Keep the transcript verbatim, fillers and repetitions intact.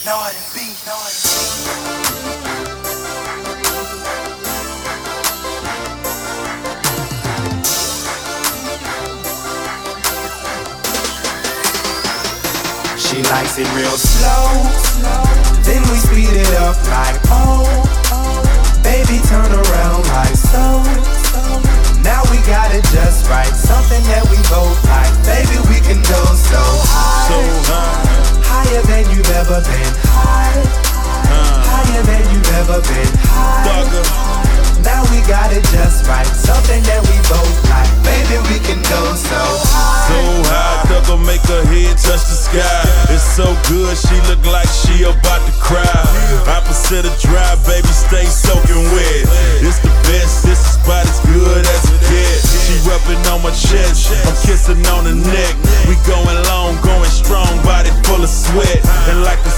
Northern beat, Northern beat. She likes it real slow, then we speed it up like oh, baby turn around like so. Now we got it just right, something that we both like. Baby we can go so high, so high, higher than you've ever been high, uh, higher than you've ever been high. Thugger. Now we got it just right, something that we both like. Baby we can go so high, so high, thugger make her head touch the sky. It's so good, she look like she about to cry. Opposite of dry, baby, stay soaking wet. It's the best, this is about as good as it gets. She rubbing on my chest, I'm kissing on the neck. We going long, going strong, body full of sweat. And like a